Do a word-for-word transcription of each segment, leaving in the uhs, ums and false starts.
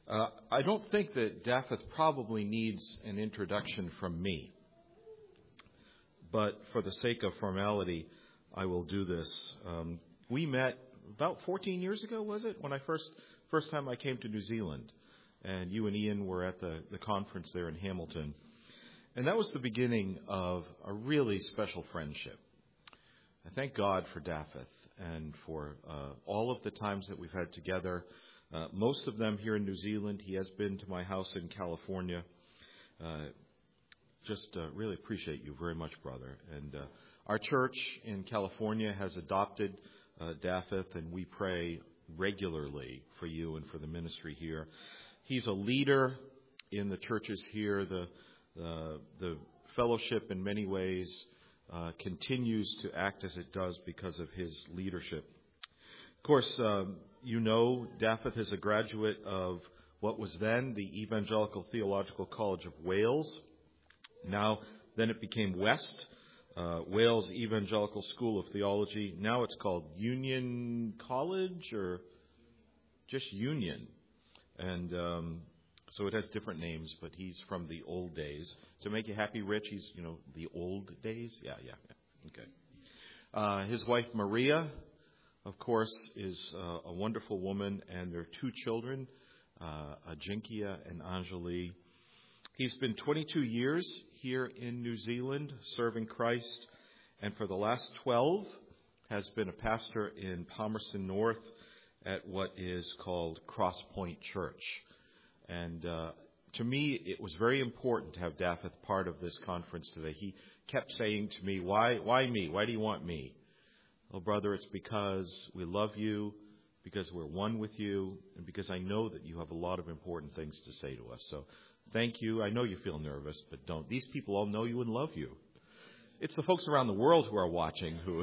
Uh, I don't think that Dafydd probably needs an introduction from me, but for the sake of formality, I will do this. Um, we met about fourteen years ago, was it, when I first first time I came to New Zealand, and you and Ian were at the, the conference there in Hamilton, and that was the beginning of a really special friendship. I thank God for Dafydd and for uh, all of the times that we've had together. Uh, most of them here in New Zealand. He has been to my house in California. Uh, just uh, really appreciate you very much, brother. And uh, our church in California has adopted uh, Dafydd, and we pray regularly for you and for the ministry here. He's a leader in the churches here. The the, the fellowship, in many ways, uh, continues to act as it does because of his leadership. Of course, um, you know, Dafydd is a graduate of what was then the Evangelical Theological College of Wales. Now, then it became West, uh, Wales Evangelical School of Theology. Now it's called Union College, or just Union. And um, so it has different names, but he's from the old days. Does it make you happy, Rich? He's, you know, the old days? Yeah, yeah, yeah. Okay. Uh, his wife, Maria, of course, is uh, a wonderful woman, and their two children, uh, Ajinkia and Anjali. He's been twenty-two years here in New Zealand serving Christ, and for the last twelve has been a pastor in Palmerston North at what is called Cross Point Church. And uh, to me, it was very important to have Dafydd part of this conference today. He kept saying to me, why, why me? Why do you want me? Well, brother, it's because we love you, because we're one with you, and because I know that you have a lot of important things to say to us. So thank you. I know you feel nervous, but don't. These people all know you and love you. It's the folks around the world who are watching who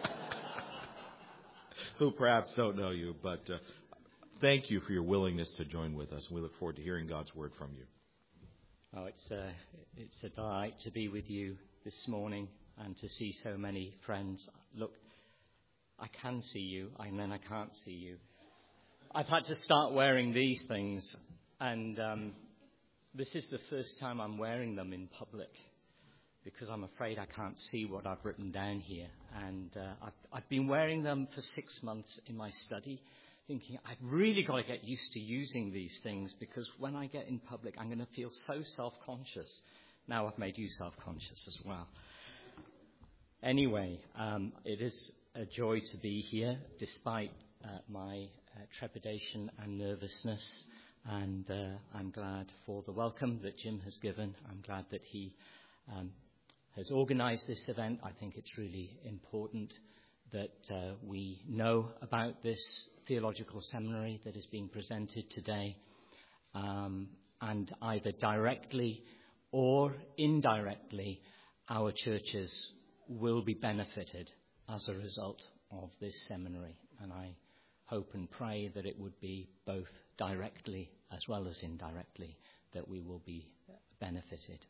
who perhaps don't know you, but uh, thank you for your willingness to join with us. We look forward to hearing God's word from you. Oh, it's a, it's a delight to be with you this morning and to see so many friends. Look, I can see you, and then I can't see you. I've had to start wearing these things, and um, this is the first time I'm wearing them in public because I'm afraid I can't see what I've written down here. And uh, I've, I've been wearing them for six months in my study, thinking I've really got to get used to using these things because when I get in public, I'm going to feel so self-conscious. Now I've made you self-conscious as well. Anyway, um, it is a joy to be here, despite uh, my uh, trepidation and nervousness. And uh, I'm glad for the welcome that Jim has given. I'm glad that he um, has organized this event. I think it's really important that uh, we know about this theological seminary that is being presented today. Um, and either directly or indirectly, our churches will be benefited as a result of this seminary, and I hope and pray that it would be both directly as well as indirectly that we will be benefited.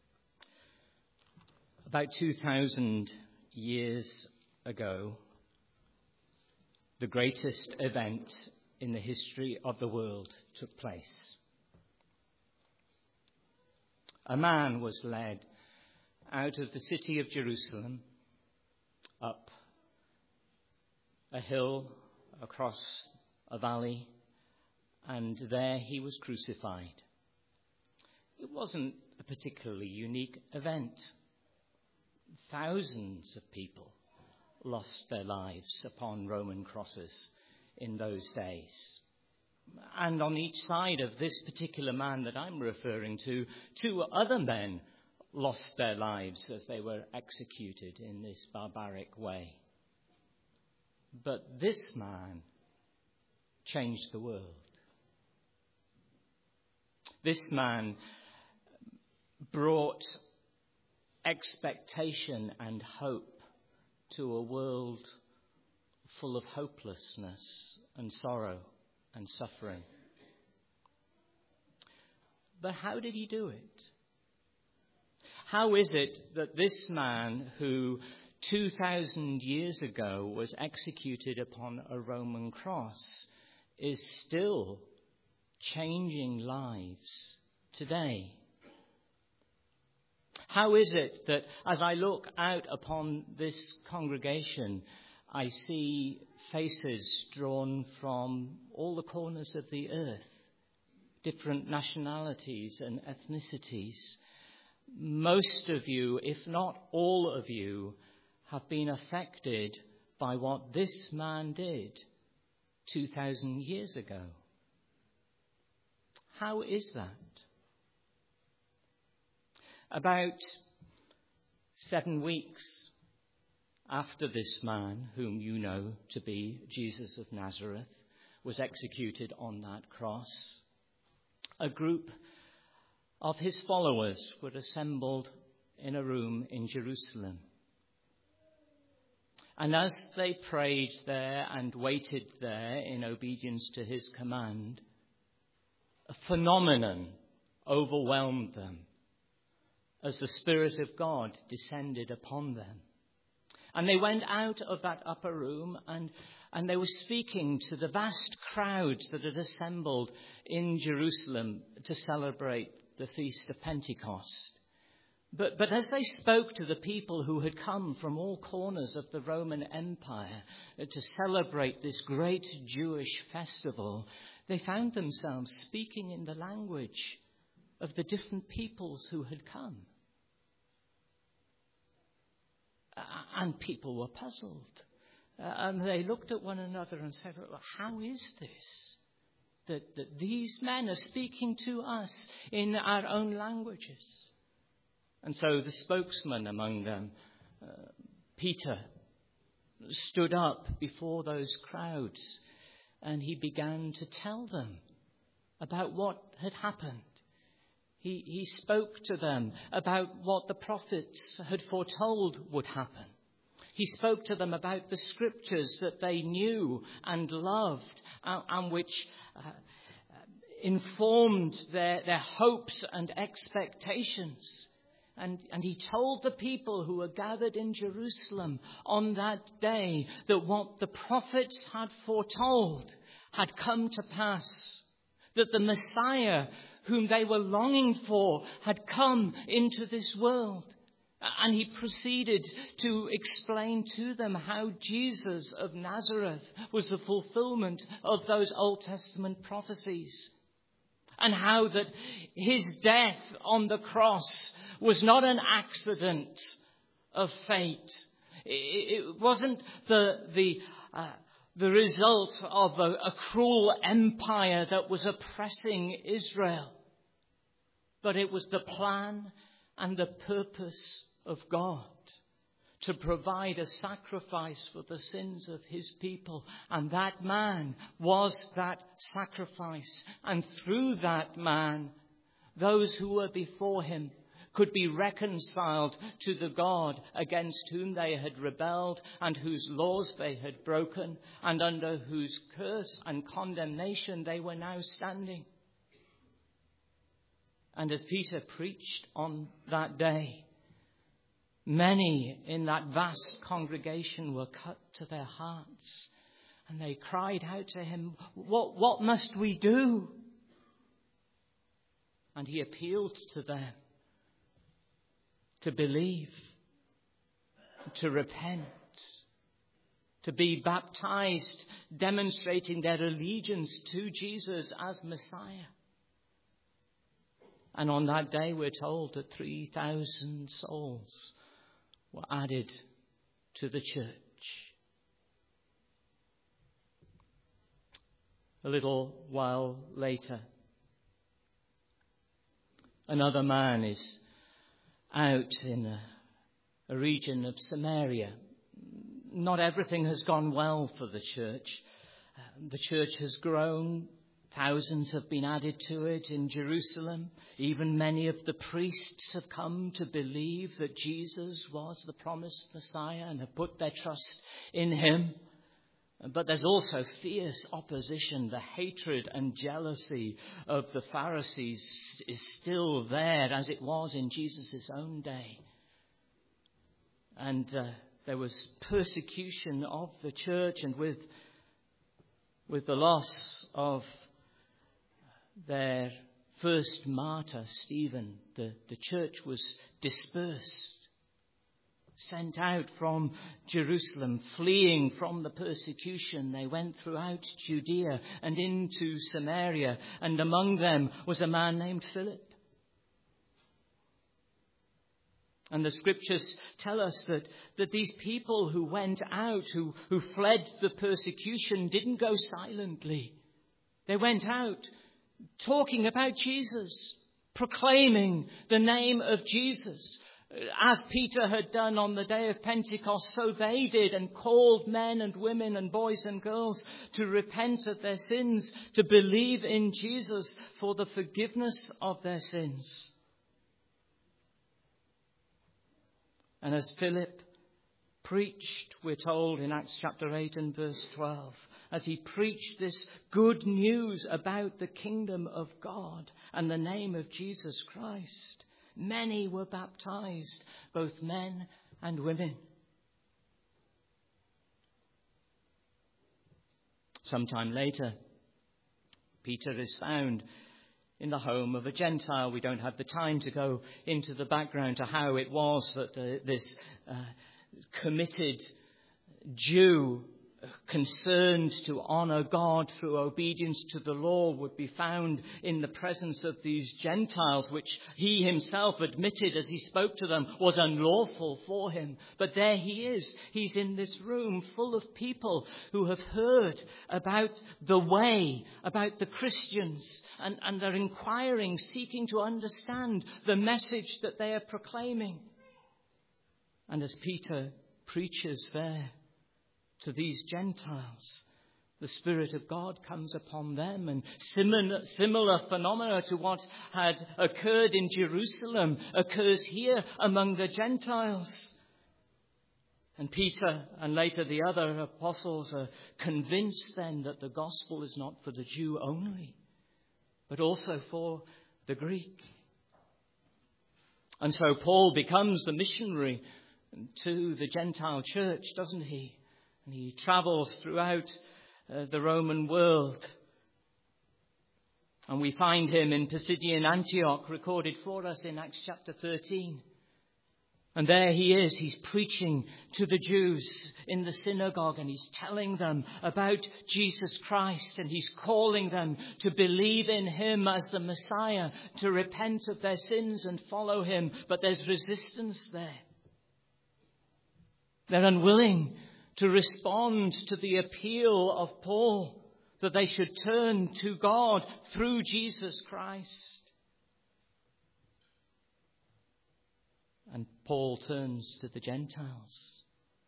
About two thousand years ago, the greatest event in the history of the world took place. A man was led out of the city of Jerusalem up a hill, across a valley, and there he was crucified. It wasn't a particularly unique event. Thousands of people lost their lives upon Roman crosses in those days. And on each side of this particular man that I'm referring to, two other men lost their lives as they were executed in this barbaric way. But this man changed the world. This man brought expectation and hope to a world full of hopelessness and sorrow and suffering. But how did he do it? How is it that this man who two thousand years ago was executed upon a Roman cross is still, changing lives today? How is it that as I look out upon this congregation, I see faces drawn from all the corners of the earth, different nationalities and ethnicities? Most of you, if not all of you, have been affected by what this man did two thousand years ago. How is that? About seven weeks after this man, whom you know to be Jesus of Nazareth, was executed on that cross, a group of his followers were assembled in a room in Jerusalem. And as they prayed there and waited there in obedience to his command, a phenomenon overwhelmed them as the Spirit of God descended upon them. And they went out of that upper room and, and they were speaking to the vast crowds that had assembled in Jerusalem to celebrate the Feast of Pentecost. But, but as they spoke to the people who had come from all corners of the Roman Empire to celebrate this great Jewish festival, they found themselves speaking in the language of the different peoples who had come. And people were puzzled. Uh, and they looked at one another and said, well, how is this? That, that these men are speaking to us in our own languages. And so the spokesman among them, uh, Peter, stood up before those crowds and he began to tell them about what had happened. He, he spoke to them about what the prophets had foretold would happen. He spoke to them about the scriptures that they knew and loved and, and which uh, informed their, their hopes and expectations. And, and he told the people who were gathered in Jerusalem on that day that what the prophets had foretold had come to pass, that the Messiah whom they were longing for had come into this world. And he proceeded to explain to them how Jesus of Nazareth was the fulfillment of those Old Testament prophecies. And how that his death on the cross was not an accident of fate. It wasn't the, the, uh, the result of a, a cruel empire that was oppressing Israel. But it was the plan and the purpose of God to provide a sacrifice for the sins of his people. And that man was that sacrifice. And through that man, those who were before him could be reconciled to the God against whom they had rebelled and whose laws they had broken and under whose curse and condemnation they were now standing. And as Peter preached on that day, many in that vast congregation were cut to their hearts. And they cried out to him, what, what must we do? And he appealed to them to believe, to repent, to be baptized, demonstrating their allegiance to Jesus as Messiah. And on that day, we're told that three thousand souls were added to the church. A little while later, another man is out in a, a region of Samaria. Not everything has gone well for the church. Uh, the church has grown. Thousands have been added to it in Jerusalem. Even many of the priests have come to believe that Jesus was the promised Messiah and have put their trust in him. But there's also fierce opposition. The hatred and jealousy of the Pharisees is still there as it was in Jesus' own day. And uh, there was persecution of the church, and with, with the loss of their first martyr, Stephen, the, the church was dispersed, sent out from Jerusalem, fleeing from the persecution. They went throughout Judea and into Samaria, and among them was a man named Philip. And the scriptures tell us that, that these people who went out, who, who fled the persecution, didn't go silently. They went out talking about Jesus, proclaiming the name of Jesus. As Peter had done on the day of Pentecost, so they did, and called men and women and boys and girls to repent of their sins, to believe in Jesus for the forgiveness of their sins. And as Philip preached, we're told in Acts chapter eight and verse twelve, as he preached this good news about the kingdom of God and the name of Jesus Christ, many were baptized, both men and women. Sometime later, Peter is found in the home of a Gentile. We don't have the time to go into the background to how it was that uh, this uh, committed Jew, concerned to honour God through obedience to the law, would be found in the presence of these Gentiles, which he himself admitted as he spoke to them was unlawful for him. But there he is. He's in this room full of people who have heard about the way, about the Christians, and, and they're inquiring, seeking to understand the message that they are proclaiming. And as Peter preaches there to these Gentiles, the Spirit of God comes upon them, and similar, similar phenomena to what had occurred in Jerusalem occurs here among the Gentiles. And Peter and later the other apostles are convinced then that the gospel is not for the Jew only, but also for the Greek. And so Paul becomes the missionary to the Gentile church, doesn't he? And he travels throughout uh, the Roman world. And we find him in Pisidian Antioch, recorded for us in Acts chapter thirteen. And there he is, he's preaching to the Jews in the synagogue, and he's telling them about Jesus Christ, and he's calling them to believe in him as the Messiah, to repent of their sins and follow him. But there's resistance there. They're unwilling to respond to the appeal of Paul that they should turn to God through Jesus Christ. And Paul turns to the Gentiles.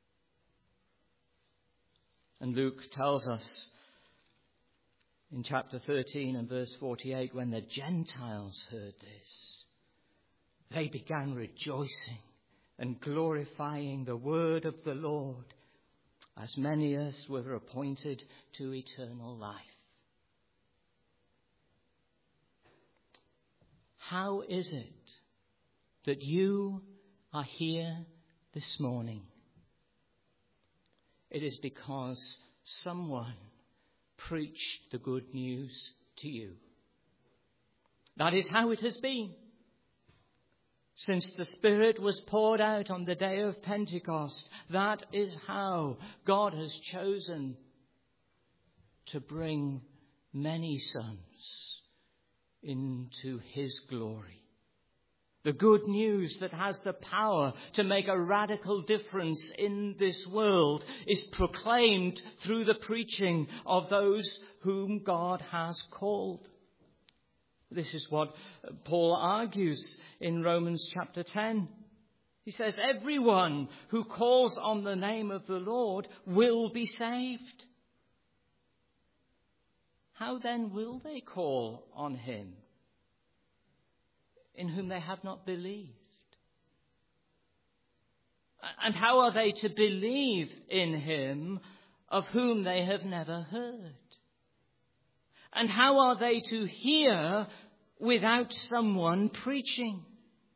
And Luke tells us in chapter thirteen and verse forty-eight, when the Gentiles heard this, they began rejoicing and glorifying the word of the Lord, as many as were appointed to eternal life. How is it that you are here this morning? It is because someone preached the good news to you. That is how it has been. Since the Spirit was poured out on the day of Pentecost, that is how God has chosen to bring many sons into his glory. The good news that has the power to make a radical difference in this world is proclaimed through the preaching of those whom God has called. This is what Paul argues in Romans chapter ten. He says, everyone who calls on the name of the Lord will be saved. How then will they call on him in whom they have not believed? And how are they to believe in him of whom they have never heard? And how are they to hear without someone preaching?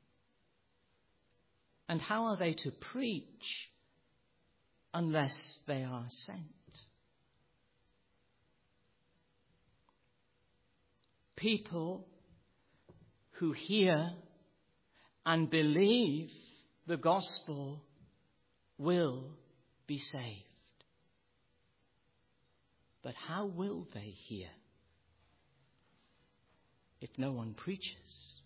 And how are they to preach unless they are sent? people who hear and believe the gospel will be saved. But how will they hear if no one preaches?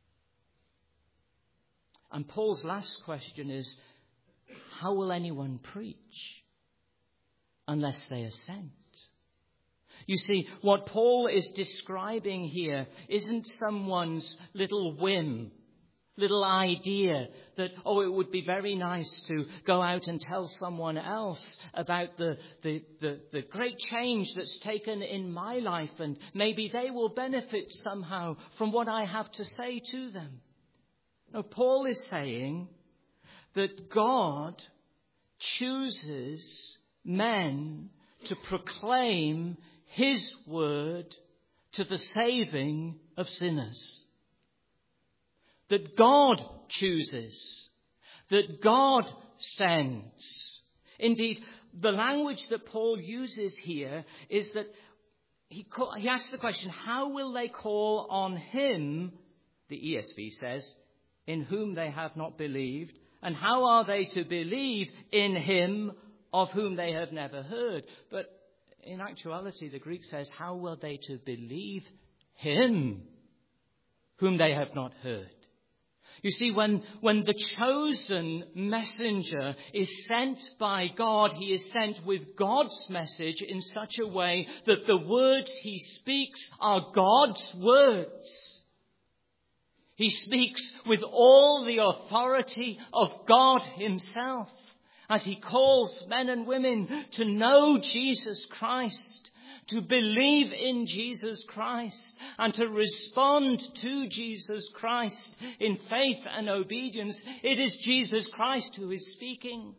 And Paul's last question is, how will anyone preach unless they are sent? You see, what Paul is describing here isn't someone's little whim, little idea that, oh, it would be very nice to go out and tell someone else about the, the, the, the great change that's taken in my life, and maybe they will benefit somehow from what I have to say to them. No, Paul is saying that God chooses men to proclaim his word to the saving of sinners. That God chooses, that God sends. Indeed, the language that Paul uses here is that he, call, he asks the question, how will they call on him, the E S V says, in whom they have not believed? And how are they to believe in him of whom they have never heard? But in actuality, the Greek says, how will they to believe him whom they have not heard? You see, when, when the chosen messenger is sent by God, he is sent with God's message in such a way that the words he speaks are God's words. He speaks with all the authority of God himself as he calls men and women to know Jesus Christ, to believe in Jesus Christ, and to respond to Jesus Christ in faith and obedience. It is Jesus Christ who is speaking.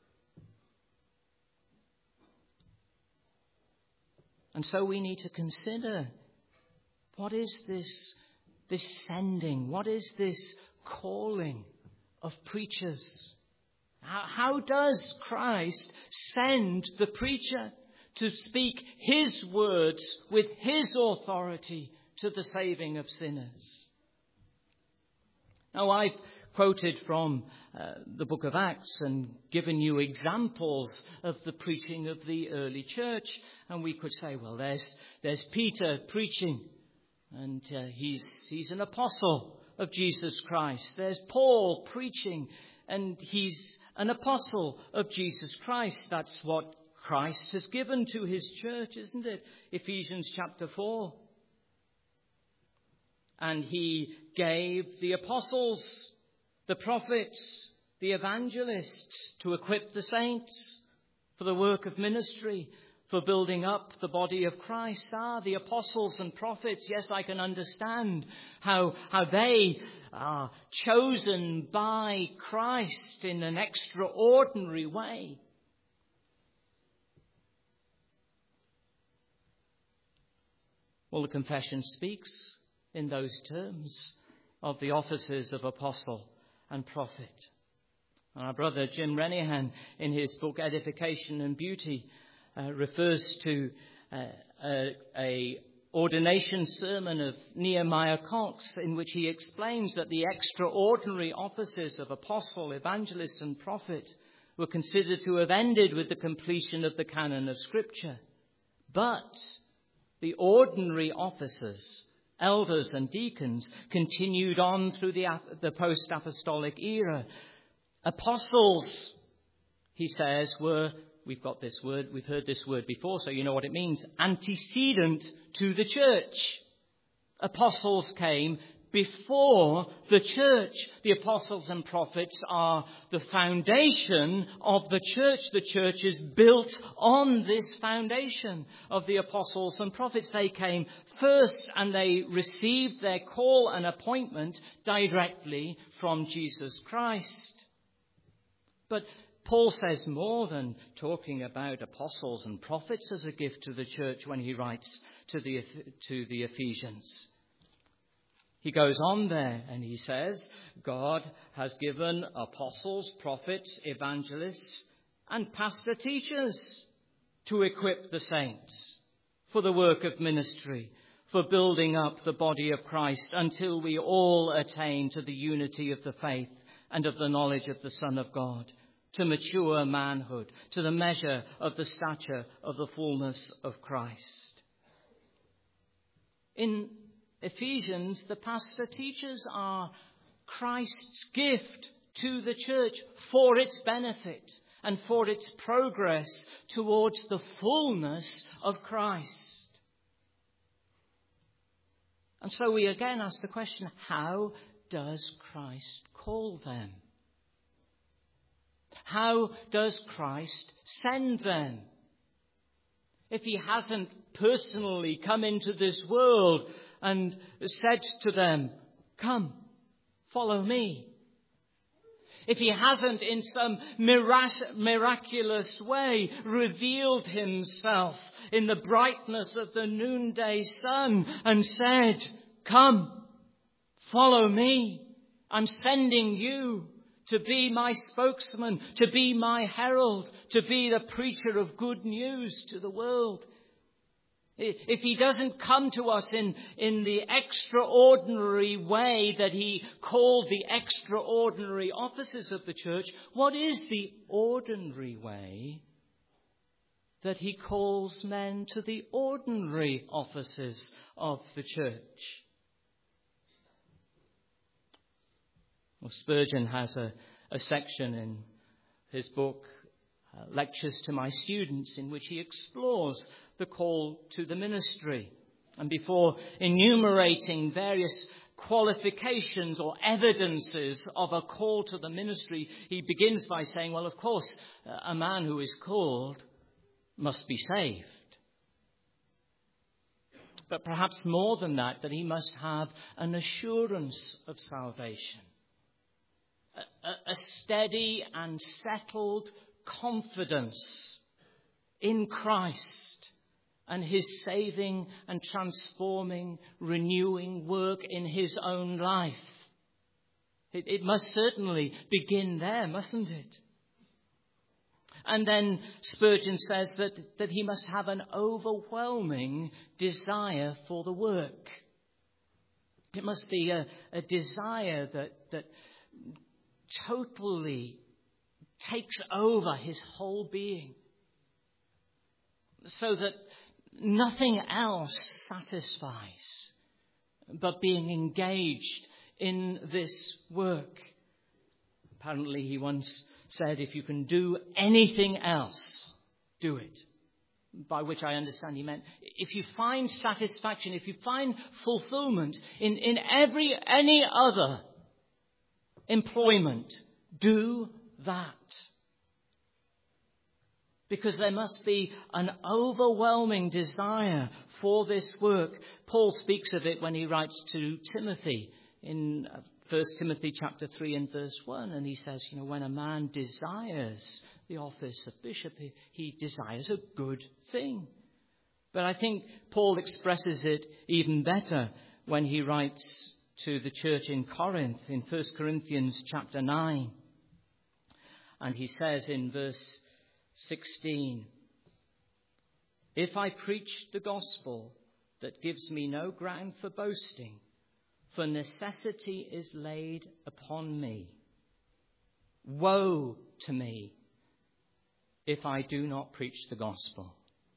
And so we need to consider, what is this, this sending? What is this calling of preachers? How, how does Christ send the preacher to speak his words with his authority to the saving of sinners? Now, I've quoted from uh, the book of Acts and given you examples of the preaching of the early church. And we could say, well, there's, there's Peter preaching, and uh, he's, he's an apostle of Jesus Christ. There's Paul preaching, and he's an apostle of Jesus Christ. That's what Christ has given to his church, isn't it? Ephesians chapter four. And he gave the apostles, the prophets, the evangelists to equip the saints for the work of ministry, for building up the body of Christ. Ah, the apostles and prophets, yes, I can understand how, how they are chosen by Christ in an extraordinary way. Well, the confession speaks in those terms of the offices of apostle and prophet. And our brother Jim Renihan, in his book Edification and Beauty, uh, refers to uh, a, a ordination sermon of Nehemiah Cox, in which he explains that the extraordinary offices of apostle, evangelist and prophet were considered to have ended with the completion of the canon of Scripture. But the ordinary officers, elders and deacons, continued on through the, the post-apostolic era. Apostles, he says, were, we've got this word, we've heard this word before, so you know what it means, antecedent to the church. Apostles came before the church. The apostles and prophets are the foundation of the church. The church is built on this foundation of the apostles and prophets. They came first, and they received their call and appointment directly from Jesus Christ. But Paul says more than talking about apostles and prophets as a gift to the church when he writes to the, to the Ephesians. He goes on there and he says, God has given apostles, prophets, evangelists, and pastor teachers to equip the saints for the work of ministry, for building up the body of Christ until we all attain to the unity of the faith and of the knowledge of the Son of God, to mature manhood, to the measure of the stature of the fullness of Christ. In Ephesians, the pastor teaches are Christ's gift to the church for its benefit and for its progress towards the fullness of Christ. And so we again ask the question, how does Christ call them? How does Christ send them? If he hasn't personally come into this world and said to them, come, follow me. If he hasn't in some mirac- miraculous way revealed himself in the brightness of the noonday sun and said, come, follow me. I'm sending you to be my spokesman, to be my herald, to be the preacher of good news to the world. If he doesn't come to us in, in the extraordinary way that he called the extraordinary offices of the church, what is the ordinary way that he calls men to the ordinary offices of the church? Well, Spurgeon has a, a section in his book, uh, Lectures to My Students, in which he explores the call to the ministry. And before enumerating various qualifications or evidences of a call to the ministry, he begins by saying, well, of course, a man who is called must be saved. But perhaps more than that, that he must have an assurance of salvation. A, a steady and settled confidence in Christ and his saving and transforming, renewing work in his own life. It, it must certainly begin there, mustn't it? And then Spurgeon says that, that he must have an overwhelming desire for the work. It must be a, a desire that, that totally takes over his whole being, so that nothing else satisfies but being engaged in this work. Apparently he once said, if you can do anything else, do it. By which I understand he meant, if you find satisfaction, if you find fulfillment in, in every any other employment, do that. Because there must be an overwhelming desire for this work. Paul speaks of it when he writes to Timothy in First Timothy chapter three and verse one. And he says, you know, when a man desires the office of bishop, he, he desires a good thing. But I think Paul expresses it even better when he writes to the church in Corinth in First Corinthians chapter nine. And he says in verse sixteen, if I preach the gospel that gives me no ground for boasting, for necessity is laid upon me. Woe to me if I do not preach the gospel.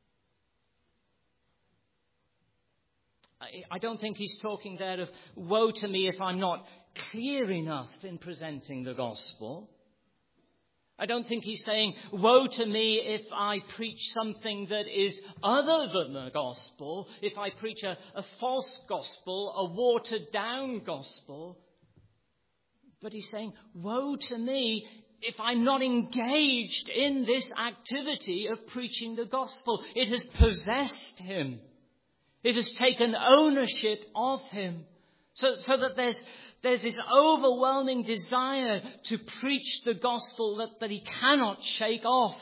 I don't think he's talking there of woe to me if I'm not clear enough in presenting the gospel. I don't think he's saying, woe to me if I preach something that is other than the gospel, if I preach a, a false gospel, a watered down gospel. But he's saying, woe to me if I'm not engaged in this activity of preaching the gospel. It has possessed him. It has taken ownership of him. So, so that there's There's this overwhelming desire to preach the gospel that, that he cannot shake off.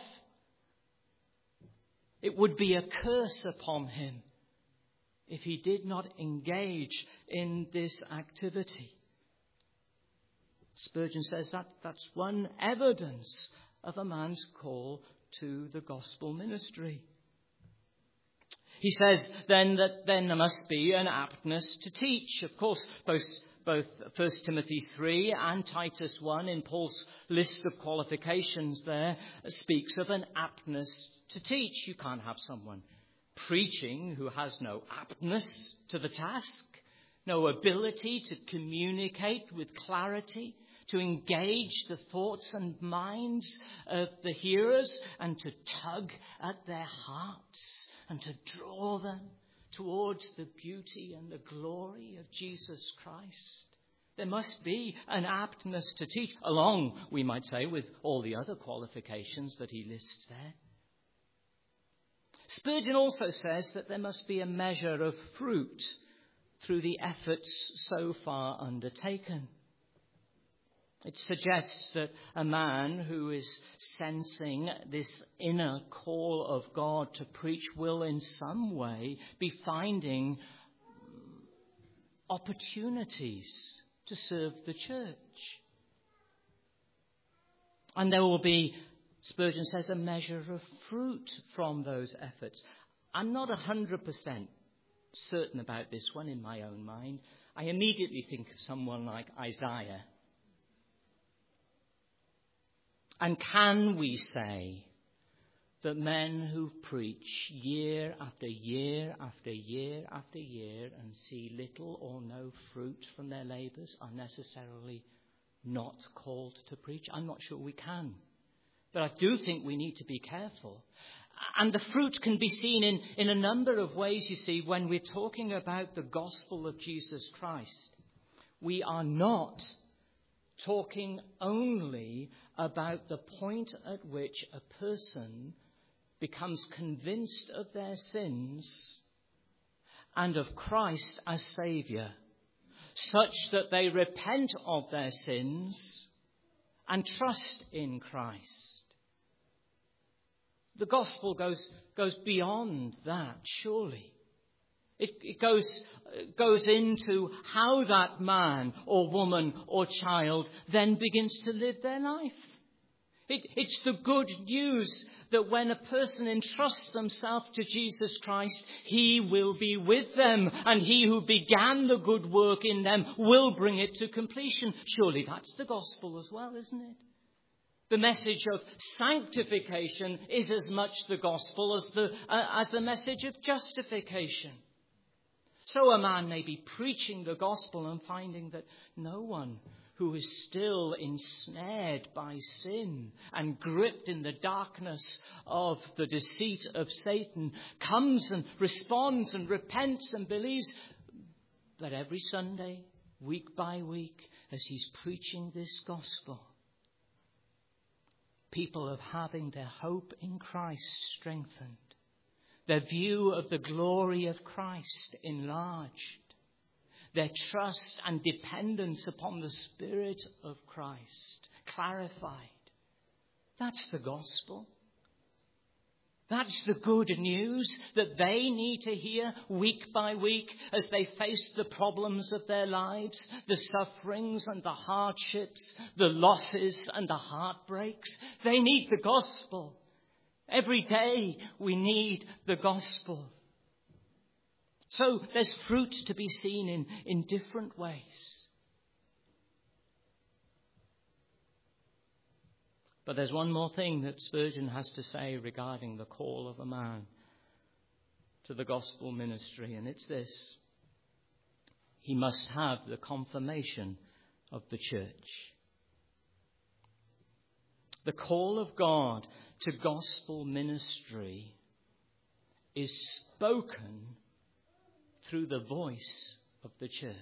It would be a curse upon him if he did not engage in this activity. Spurgeon says that that's one evidence of a man's call to the gospel ministry. He says then that then there must be an aptness to teach. Of course, both, both First Timothy three and Titus one in Paul's list of qualifications there speaks of an aptness to teach. You can't have someone preaching who has no aptness to the task, no ability to communicate with clarity, to engage the thoughts and minds of the hearers and to tug at their hearts and to draw them towards the beauty and the glory of Jesus Christ. There must be an aptness to teach, along, we might say, with all the other qualifications that he lists there. Spurgeon also says that there must be a measure of fruit through the efforts so far undertaken. It suggests that a man who is sensing this inner call of God to preach will in some way be finding opportunities to serve the church. And there will be, Spurgeon says, a measure of fruit from those efforts. I'm not one hundred percent certain about this one in my own mind. I immediately think of someone like Isaiah. And can we say that men who preach year after year after year after year and see little or no fruit from their labours are necessarily not called to preach? I'm not sure we can. But I do think we need to be careful. And the fruit can be seen in, in a number of ways, you see, when we're talking about the gospel of Jesus Christ. We are not talking only about the point at which a person becomes convinced of their sins and of Christ as Saviour, such that they repent of their sins and trust in Christ. The gospel goes, goes beyond that, surely. It, it goes, goes into how that man or woman or child then begins to live their life. It, it's the good news that when a person entrusts themselves to Jesus Christ, he will be with them, and he who began the good work in them will bring it to completion. Surely that's the gospel as well, isn't it? The message of sanctification is as much the gospel as the, uh, as the message of justification. So a man may be preaching the gospel and finding that no one who is still ensnared by sin and gripped in the darkness of the deceit of Satan comes and responds and repents and believes. But every Sunday, week by week, as he's preaching this gospel, people are having their hope in Christ strengthened, their view of the glory of Christ enlarged, their trust and dependence upon the Spirit of Christ clarified. That's the gospel. That's the good news that they need to hear week by week as they face the problems of their lives, the sufferings and the hardships, the losses and the heartbreaks. They need the gospel. Every day we need the gospel. So there's fruit to be seen in, in different ways. But there's one more thing that Spurgeon has to say regarding the call of a man to the gospel ministry, and it's this: he must have the confirmation of the church. The call of God to gospel ministry is spoken through the voice of the church.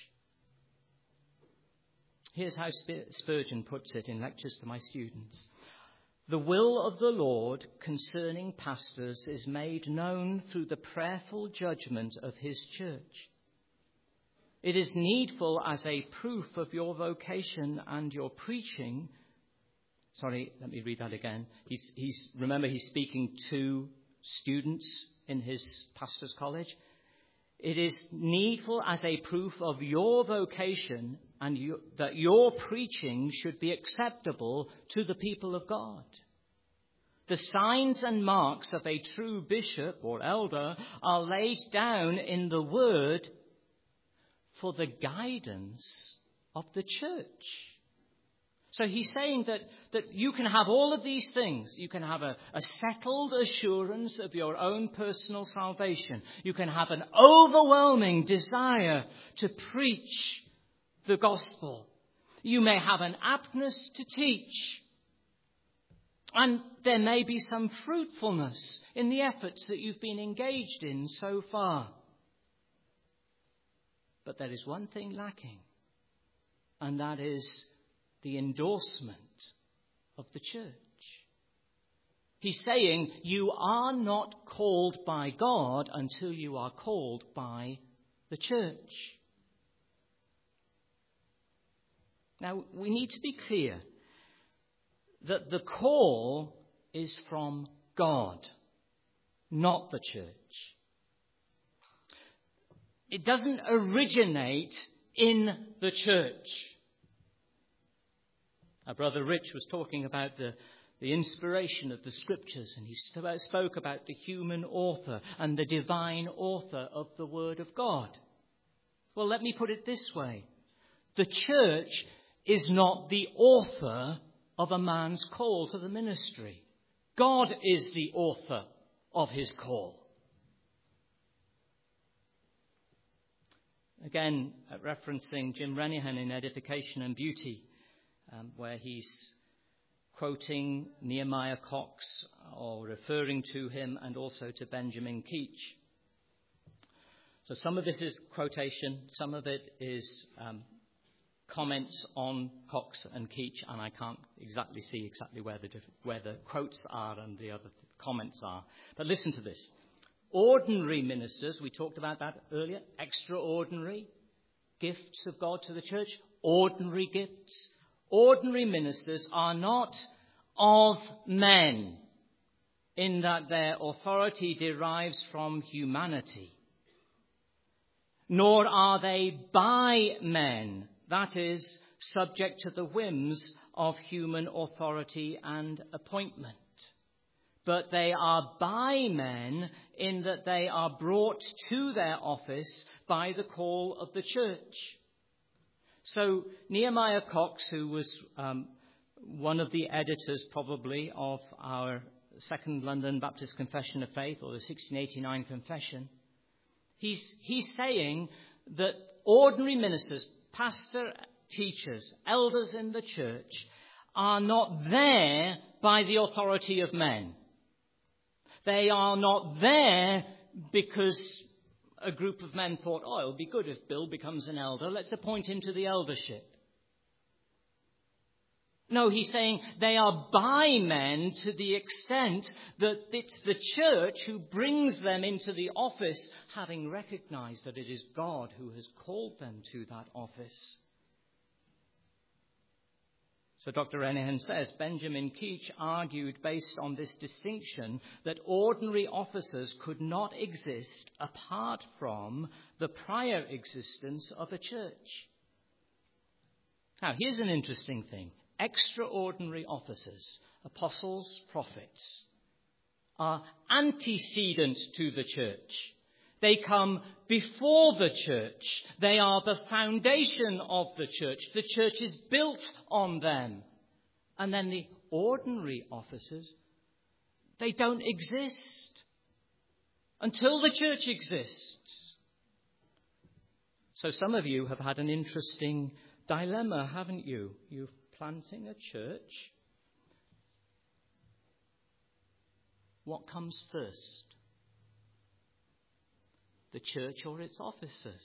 Here's how Spurgeon puts it in lectures to my students. The will of the Lord concerning pastors is made known through the prayerful judgment of his church. It is needful as a proof of your vocation and your preaching. Sorry, let me read that again. He's, he's, remember, he's speaking to students in his pastor's college. It is needful as a proof of your vocation and you, that your preaching should be acceptable to the people of God. The signs and marks of a true bishop or elder are laid down in the word for the guidance of the church. So he's saying that, that you can have all of these things. You can have a, a settled assurance of your own personal salvation. You can have an overwhelming desire to preach the gospel. You may have an aptness to teach. And there may be some fruitfulness in the efforts that you've been engaged in so far. But there is one thing lacking, and that is the endorsement of the church. He's saying you are not called by God until you are called by the church. Now, we need to be clear that the call is from God, not the church. It doesn't originate in the church. Our brother Rich was talking about the, the inspiration of the scriptures, and he spoke about the human author and the divine author of the Word of God. Well, let me put it this way. The church is not the author of a man's call to the ministry. God is the author of his call. Again, referencing Jim Renihan in Edification and Beauty, um, where he's quoting Nehemiah Cox or referring to him and also to Benjamin Keach. So some of this is quotation, some of it is um, comments on Cox and Keach, and I can't exactly see exactly where the, where the quotes are and the other comments are. But listen to this. Ordinary ministers, we talked about that earlier, extraordinary gifts of God to the church, ordinary gifts. Ordinary ministers are not of men in that their authority derives from humanity, nor are they by men, that is, subject to the whims of human authority and appointment. But they are by men in that they are brought to their office by the call of the church. So Nehemiah Cox, who was um, one of the editors probably of our Second London Baptist Confession of Faith, or the sixteen eighty-nine Confession, he's, he's saying that ordinary ministers, pastor, teachers, elders in the church are not there by the authority of men. They are not there because a group of men thought, oh, it'll be good if Bill becomes an elder. Let's appoint him to the eldership. No, he's saying they are by men to the extent that it's the church who brings them into the office, having recognized that it is God who has called them to that office. So Doctor Renihan says, Benjamin Keach argued based on this distinction that ordinary officers could not exist apart from the prior existence of a church. Now, here's an interesting thing. Extraordinary officers, apostles, prophets, are antecedent to the church. They come before the church. They are the foundation of the church. The church is built on them. And then the ordinary officers, they don't exist until the church exists. So some of you have had an interesting dilemma, haven't you? You're planting a church. What comes first? The church or its officers?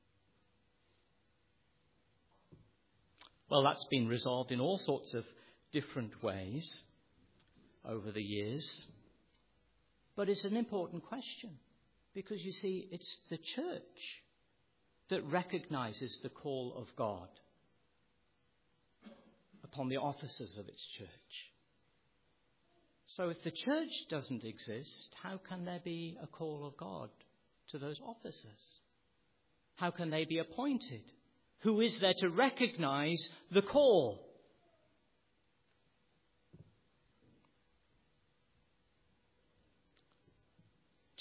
Well, that's been resolved in all sorts of different ways over the years. But it's an important question because, you see, it's the church that recognizes the call of God upon the officers of its church. So if the church doesn't exist, how can there be a call of God to those officers? How can they be appointed? Who is there to recognize the call?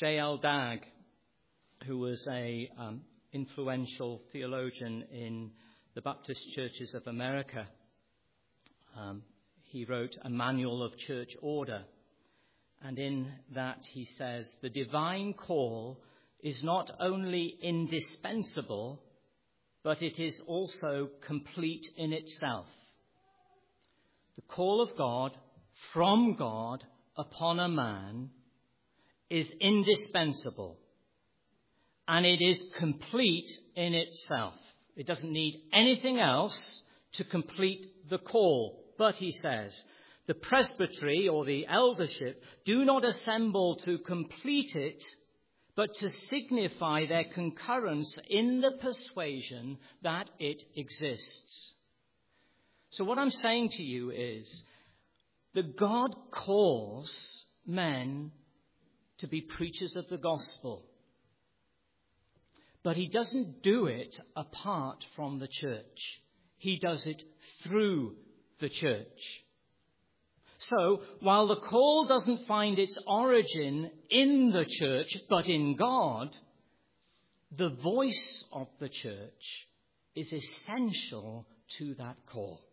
J L Dagg, who was a um, influential theologian in the Baptist churches of America, um, he wrote a manual of church order. And in that he says, the divine call is not only indispensable, but it is also complete in itself. The call of God from God upon a man is indispensable, and it is complete in itself. It doesn't need anything else to complete the call. But, he says, the presbytery or the eldership do not assemble to complete it, but to signify their concurrence in the persuasion that it exists. So what I'm saying to you is that God calls men to be preachers of the gospel, but he doesn't do it apart from the church. He does it through the church. So, while the call doesn't find its origin in the church, but in God, the voice of the church is essential to that call.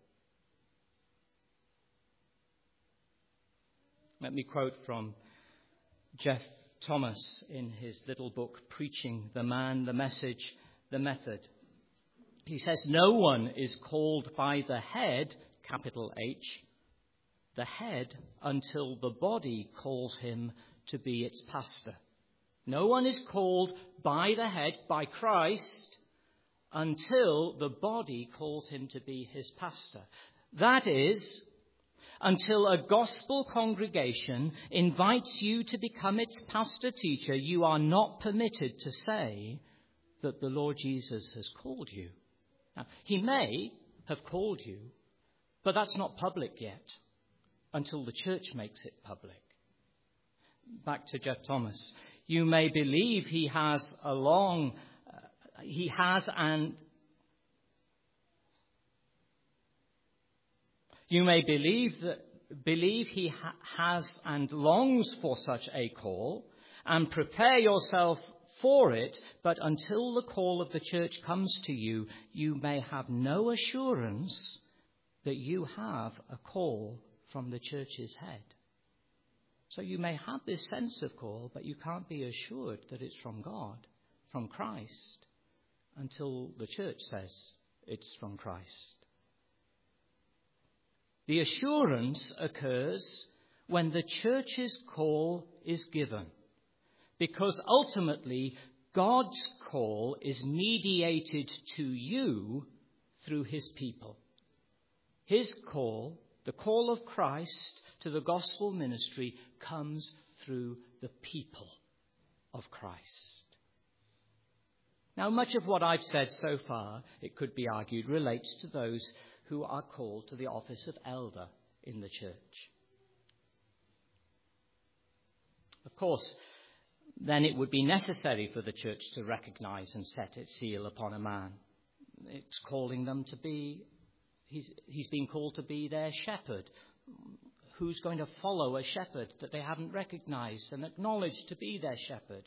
Let me quote from Jeff Thomas in his little book, Preaching the Man, the Message, the Method. He says, no one is called by the head, capital H, the head, until the body calls him to be its pastor. No one is called by the head, by Christ, until the body calls him to be his pastor. That is, until a gospel congregation invites you to become its pastor-teacher, you are not permitted to say that the Lord Jesus has called you. Now, he may have called you, but that's not public yet, until the church makes it public. Back to Jeff Thomas. You may believe he has a long, uh, he has and you may believe that believe he ha- has and longs for such a call, and prepare yourself for it. But until the call of the church comes to you, you may have no assurance that you have a call from the church's head. So you may have this sense of call, but you can't be assured that it's from God, from Christ, until the church says it's from Christ. The assurance occurs when the church's call is given, because ultimately God's call is mediated to you through his people. His call, the call of Christ to the gospel ministry, comes through the people of Christ. Now, much of what I've said so far, it could be argued, relates to those who are called to the office of elder in the church. Of course, then it would be necessary for the church to recognize and set its seal upon a man. It's calling them to be, he's, he's been called to be their shepherd. Who's going to follow a shepherd that they haven't recognized and acknowledged to be their shepherd?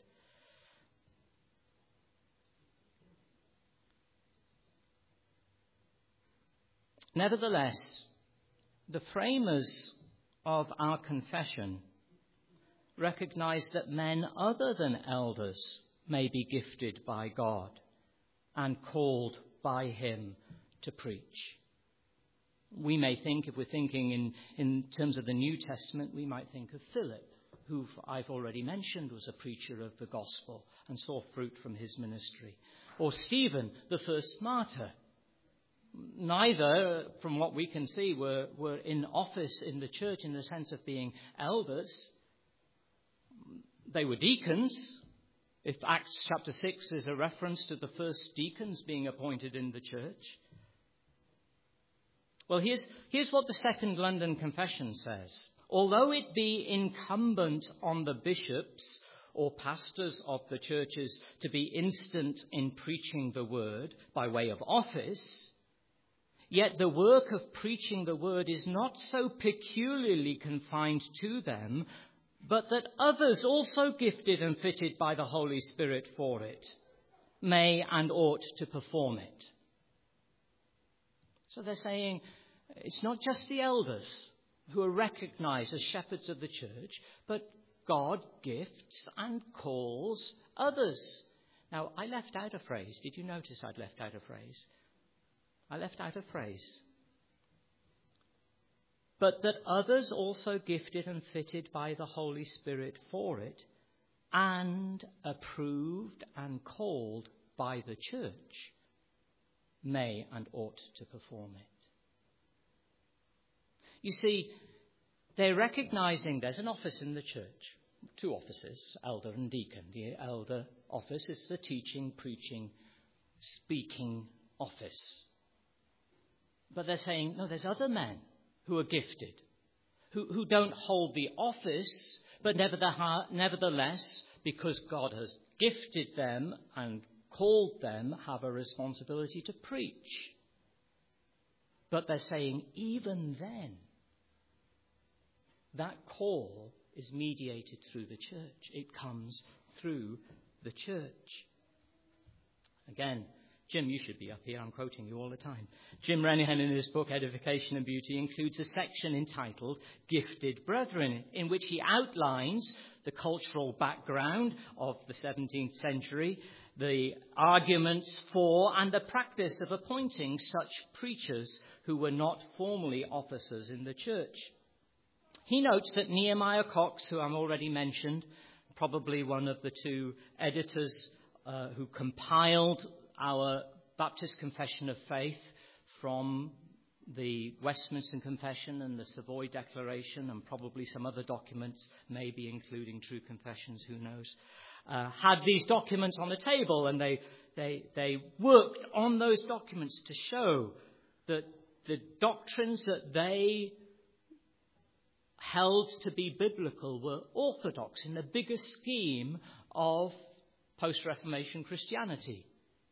Nevertheless, the framers of our confession recognize that men other than elders may be gifted by God and called by him to preach. We may think, if we're thinking in, in terms of the New Testament, we might think of Philip, who I've already mentioned was a preacher of the gospel and saw fruit from his ministry. Or Stephen, the first martyr. Neither, from what we can see, were, were in office in the church in the sense of being elders. They were deacons. If Acts chapter six is a reference to the first deacons being appointed in the church. Well, here's, here's what the Second London Confession says. Although it be incumbent on the bishops or pastors of the churches to be instant in preaching the word by way of office, yet the work of preaching the word is not so peculiarly confined to them, but that others also gifted and fitted by the Holy Spirit for it may and ought to perform it. So they're saying it's not just the elders who are recognized as shepherds of the church, but God gifts and calls others. Now, I left out a phrase. Did you notice I'd left out a phrase? I left out a phrase. But that others also gifted and fitted by the Holy Spirit for it, and approved and called by the church, may and ought to perform it. You see, they're recognizing there's an office in the church, two offices, elder and deacon. The elder office is the teaching, preaching, speaking office. But they're saying, no, there's other men who are gifted, who, who don't hold the office, but nevertheless, because God has gifted them and called them, have a responsibility to preach. But they're saying, even then, that call is mediated through the church. It comes through the church. Again, Jim, you should be up here. I'm quoting you all the time. Jim Renihan, in his book Edification and Beauty, includes a section entitled Gifted Brethren, in which he outlines the cultural background of the seventeenth century, the arguments for and the practice of appointing such preachers who were not formally officers in the church. He notes that Nehemiah Cox, who I've already mentioned, probably one of the two editors uh, who compiled our Baptist Confession of Faith from the Westminster Confession and the Savoy Declaration, and probably some other documents, maybe including True Confessions, who knows, uh, had these documents on the table, and they, they, they worked on those documents to show that the doctrines that they held to be biblical were orthodox in the bigger scheme of post-Reformation Christianity.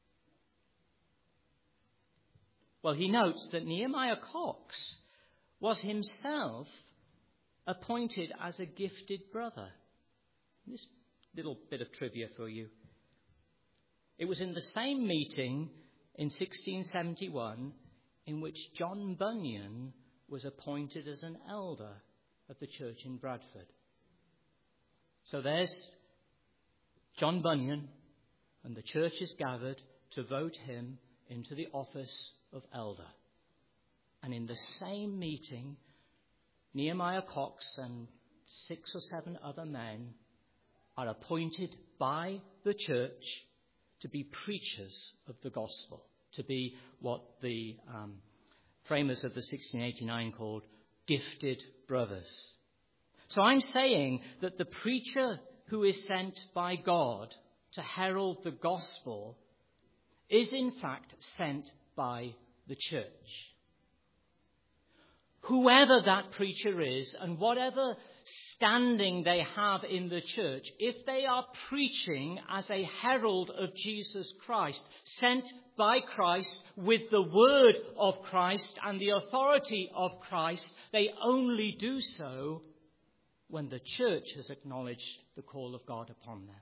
Well, he notes that Nehemiah Cox was himself appointed as a gifted brother. This little bit of trivia for you. It was in the same meeting in sixteen seventy-one in which John Bunyan was appointed as an elder of the church in Bradford. So there's John Bunyan, and the church is gathered to vote him into the office of elder. And in the same meeting, Nehemiah Cox and six or seven other men are appointed by the church to be preachers of the gospel, to be what the um, framers of the sixteen eighty-nine called gifted brothers. So I'm saying that the preacher who is sent by God to herald the gospel is in fact sent by the church. Whoever that preacher is and whatever standing they have in the church, if they are preaching as a herald of Jesus Christ, sent by Christ with the word of Christ and the authority of Christ, they only do so when the church has acknowledged the call of God upon them.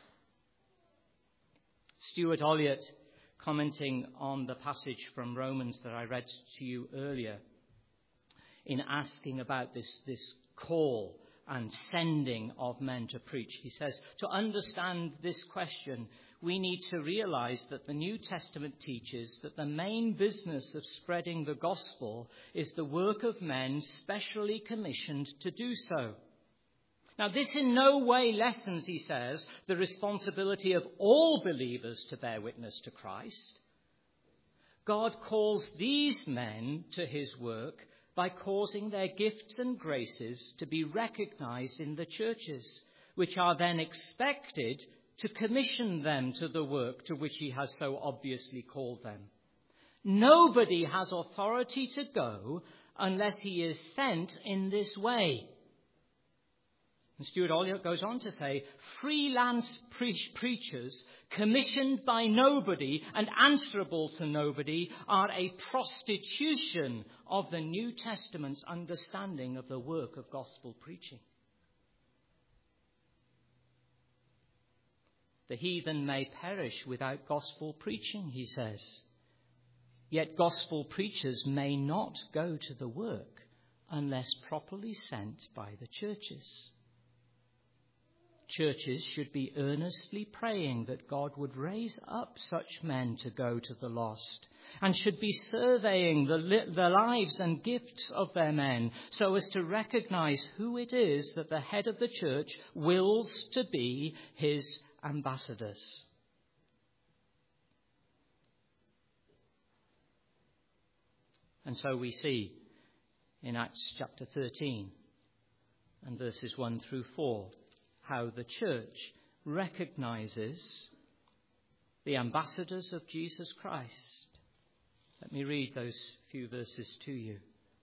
Stuart Olliott, commenting on the passage from Romans that I read to you earlier, in asking about this, this call and sending of men to preach, he says, to understand this question, we need to realize that the New Testament teaches that the main business of spreading the gospel is the work of men specially commissioned to do so. Now, this in no way lessens, he says, the responsibility of all believers to bear witness to Christ. God calls these men to his work by causing their gifts and graces to be recognized in the churches, which are then expected to commission them to the work to which he has so obviously called them. Nobody has authority to go unless he is sent in this way. And Stuart Olliott goes on to say, freelance pre- preachers commissioned by nobody and answerable to nobody are a prostitution of the New Testament's understanding of the work of gospel preaching. The heathen may perish without gospel preaching, he says. Yet gospel preachers may not go to the work unless properly sent by the churches. Churches should be earnestly praying that God would raise up such men to go to the lost, and should be surveying the, li- the lives and gifts of their men so as to recognize who it is that the head of the church wills to be his ambassadors. And so we see in Acts chapter thirteen and verses one through four how the church recognizes the ambassadors of Jesus Christ. Let me read those few verses to you.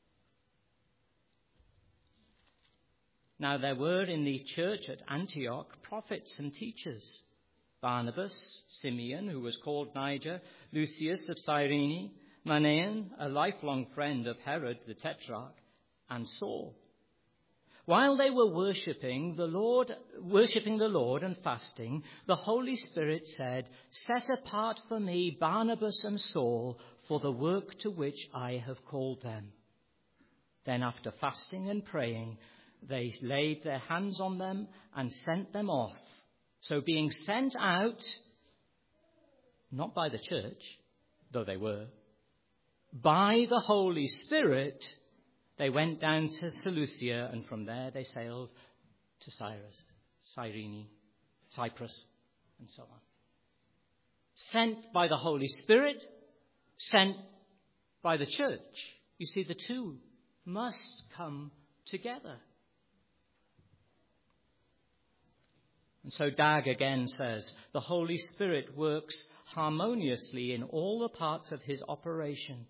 Now there were in the church at Antioch prophets and teachers: Barnabas, Simeon, who was called Niger, Lucius of Cyrene, Manaen, a lifelong friend of Herod the Tetrarch, and Saul. While they were worshipping the Lord, worshipping the Lord and fasting, the Holy Spirit said, "Set apart for me Barnabas and Saul for the work to which I have called them." Then after fasting and praying, they laid their hands on them and sent them off. So being sent out, not by the church, though they were, by the Holy Spirit, they went down to Seleucia, and from there they sailed to Cyrus, Cyrene, Cyprus, and so on. Sent by the Holy Spirit, sent by the church. You see, the two must come together. And so Dag again says, the Holy Spirit works harmoniously in all the parts of his operation.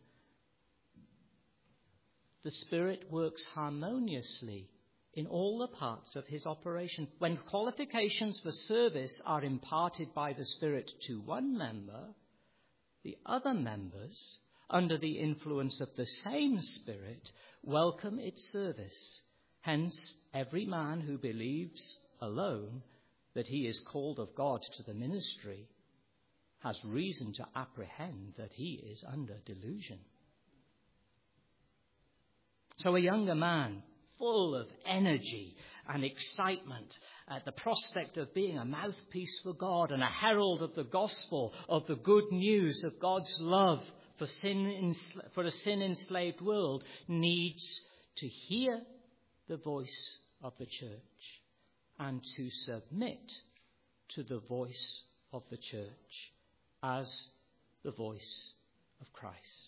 The Spirit works harmoniously in all the parts of his operation. When qualifications for service are imparted by the Spirit to one member, the other members, under the influence of the same Spirit, welcome its service. Hence, every man who believes alone that he is called of God to the ministry has reason to apprehend that he is under delusion. So a younger man, full of energy and excitement at the prospect of being a mouthpiece for God and a herald of the gospel, of the good news of God's love for sin, for a sin-enslaved world, needs to hear the voice of the church and to submit to the voice of the church as the voice of Christ.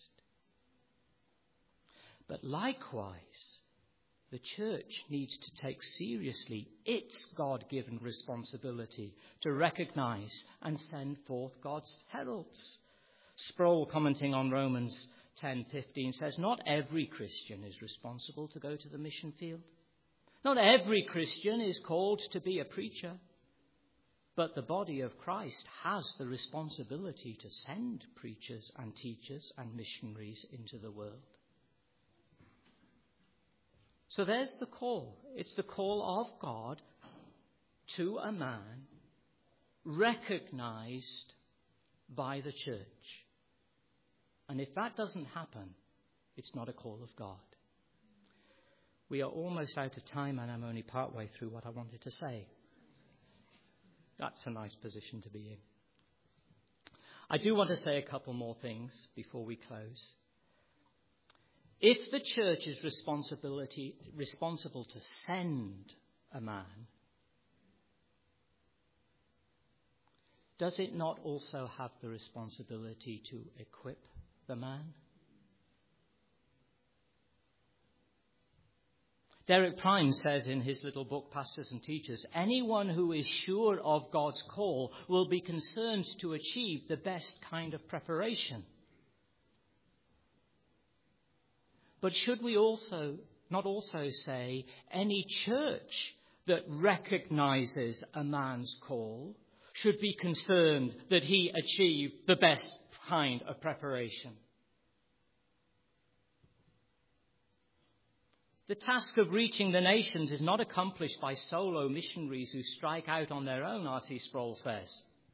But likewise, the church needs to take seriously its God-given responsibility to recognize and send forth God's heralds. Sproul, commenting on Romans ten fifteen, says, "Not every Christian is responsible to go to the mission field. Not every Christian is called to be a preacher. But the body of Christ has the responsibility to send preachers and teachers and missionaries into the world." So there's the call. It's the call of God to a man recognized by the church. And if that doesn't happen, it's not a call of God. We are almost out of time, and I'm only partway through what I wanted to say. That's a nice position to be in. I do want to say a couple more things before we close. If the church is responsibility, responsible to send a man, does it not also have the responsibility to equip the man? Derek Prime says in his little book, Pastors and Teachers, anyone who is sure of God's call will be concerned to achieve the best kind of preparation. But should we also not also say any church that recognizes a man's call should be concerned that he achieve the best kind of preparation? The task of reaching the nations is not accomplished by solo missionaries who strike out on their own, R C Sproul says.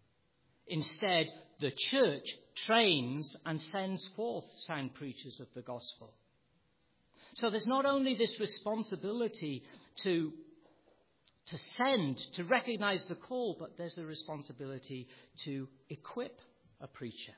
Instead, the church trains and sends forth sound preachers of the gospel. So there's not only this responsibility to, to send, to recognize the call, but there's the responsibility to equip a preacher.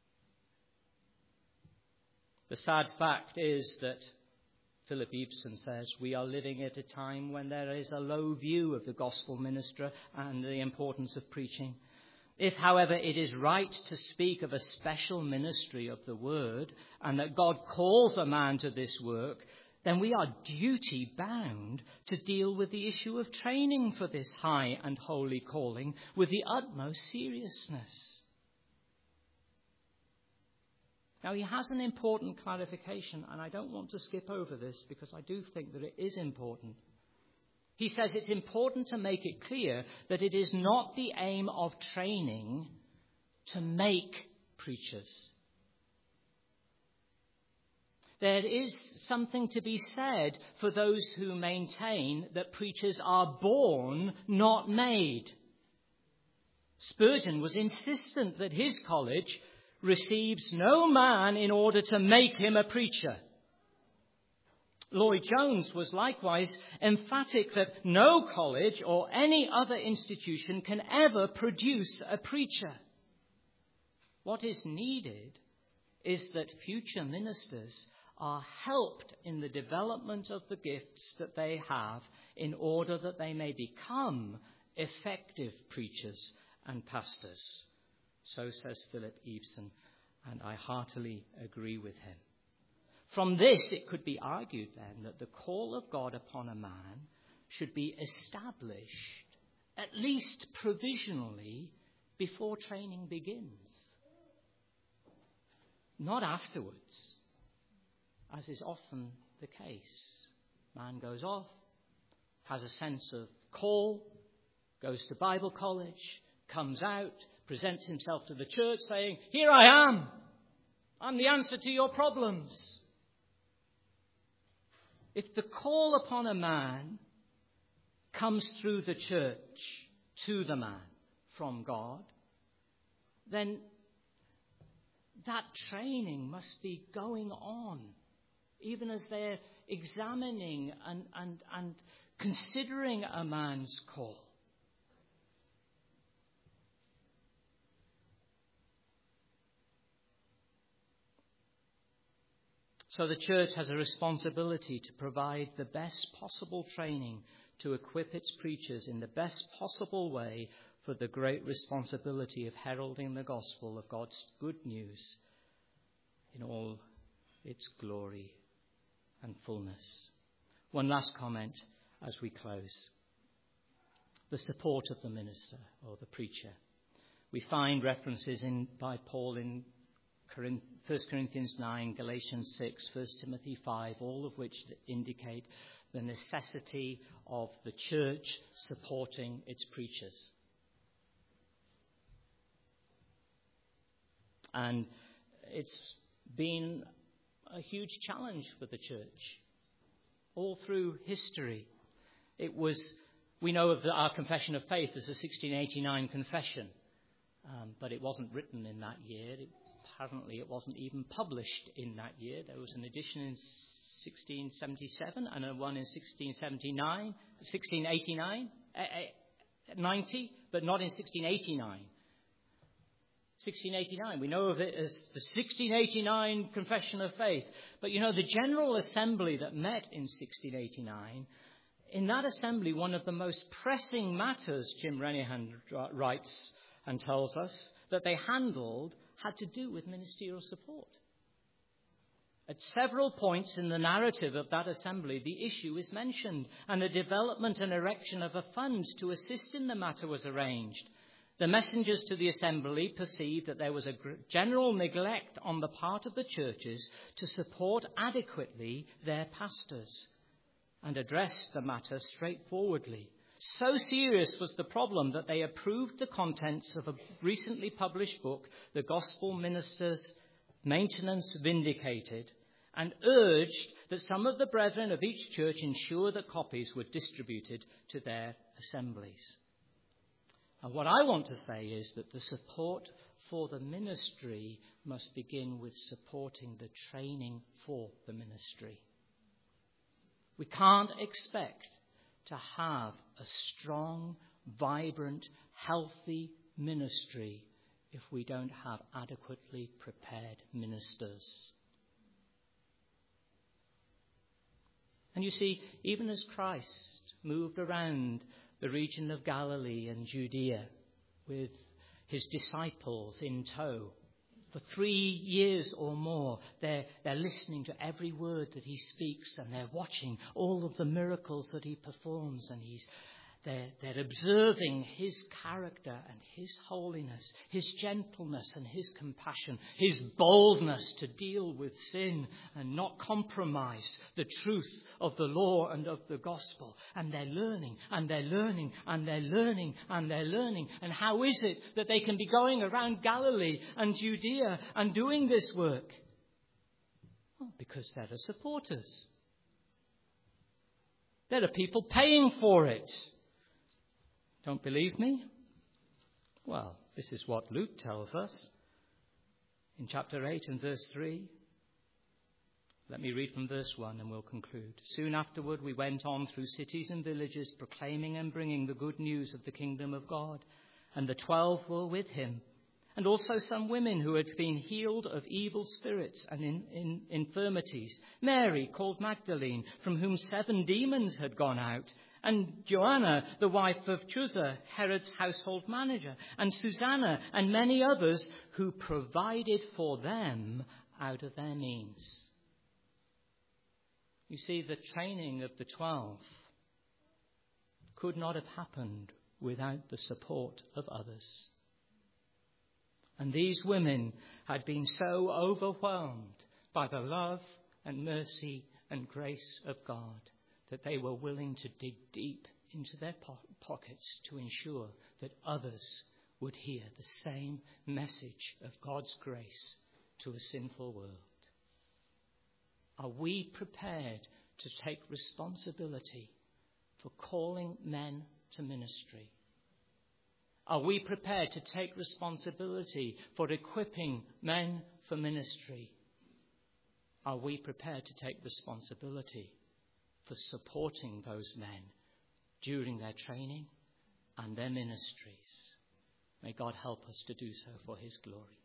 The sad fact is that Philip Ibsen says we are living at a time when there is a low view of the gospel minister and the importance of preaching. If, however, it is right to speak of a special ministry of the word and that God calls a man to this work, then we are duty bound to deal with the issue of training for this high and holy calling with the utmost seriousness. Now, he has an important clarification, and I don't want to skip over this because I do think that it is important. He says it's important to make it clear that it is not the aim of training to make preachers. There is something to be said for those who maintain that preachers are born, not made. Spurgeon was insistent that his college receives no man in order to make him a preacher. Lloyd Jones was likewise emphatic that no college or any other institution can ever produce a preacher. What is needed is that future ministers are helped in the development of the gifts that they have in order that they may become effective preachers and pastors. So says Philip Ibsen, and I heartily agree with him. From this, it could be argued then that the call of God upon a man should be established, at least provisionally, before training begins. Not afterwards, as is often the case. Man goes off, has a sense of call, goes to Bible college, comes out, presents himself to the church saying, "Here I am. I'm the answer to your problems." If the call upon a man comes through the church to the man from God, then that training must be going on, even as they're examining and, and, and considering a man's call. So the church has a responsibility to provide the best possible training to equip its preachers in the best possible way for the great responsibility of heralding the gospel of God's good news in all its glory and fullness. One last comment as we close. The support of the minister or the preacher. We find references in by Paul in First Corinthians nine, Galatians six, First Timothy five, all of which indicate the necessity of the church supporting its preachers. And it's been a huge challenge for the church all through history. It was, we know of the, our confession of faith as a sixteen eighty-nine confession, um, but it wasn't written in that year. It, Apparently, it wasn't even published in that year. There was an edition in sixteen seventy-seven and a one in sixteen seventy-nine, sixteen eighty-nine, ninety, but not in sixteen eighty-nine. sixteen eighty-nine, we know of it as the sixteen eighty-nine Confession of Faith. But you know, the General Assembly that met in sixteen eighty-nine, in that assembly, one of the most pressing matters, Jim Renihan writes and tells us, that they handled had to do with ministerial support. At several points in the narrative of that assembly, the issue is mentioned, and the development and erection of a fund to assist in the matter was arranged. The messengers to the assembly perceived that there was a general neglect on the part of the churches to support adequately their pastors, and addressed the matter straightforwardly. So serious was the problem that they approved the contents of a recently published book, The Gospel Minister's Maintenance Vindicated, and urged that some of the brethren of each church ensure that copies were distributed to their assemblies. And what I want to say is that the support for the ministry must begin with supporting the training for the ministry. We can't expect to have a strong, vibrant, healthy ministry if we don't have adequately prepared ministers. And you see, even as Christ moved around the region of Galilee and Judea with his disciples in tow, for three years or more, they're, they're listening to every word that he speaks, and they're watching all of the miracles that he performs, and he's They're, they're observing his character and his holiness, his gentleness and his compassion, his boldness to deal with sin and not compromise the truth of the law and of the gospel. And they're learning and they're learning and they're learning and they're learning. And how is it that they can be going around Galilee and Judea and doing this work? Well, because there are supporters. There are people paying for it. Don't believe me? Well, this is what Luke tells us in chapter eight and verse three. Let me read from verse one and we'll conclude. Soon afterward we went on through cities and villages, proclaiming and bringing the good news of the kingdom of God. And the twelve were with him, and also some women who had been healed of evil spirits and in, in infirmities. Mary, called Magdalene, from whom seven demons had gone out, and Joanna, the wife of Chuza, Herod's household manager, and Susanna, and many others who provided for them out of their means. You see, the training of the twelve could not have happened without the support of others. And these women had been so overwhelmed by the love and mercy and grace of God that they were willing to dig deep into their po- pockets to ensure that others would hear the same message of God's grace to a sinful world. Are we prepared to take responsibility for calling men to ministry? Are we prepared to take responsibility for equipping men for ministry? Are we prepared to take responsibility for supporting those men during their training and their ministries? May God help us to do so for his glory.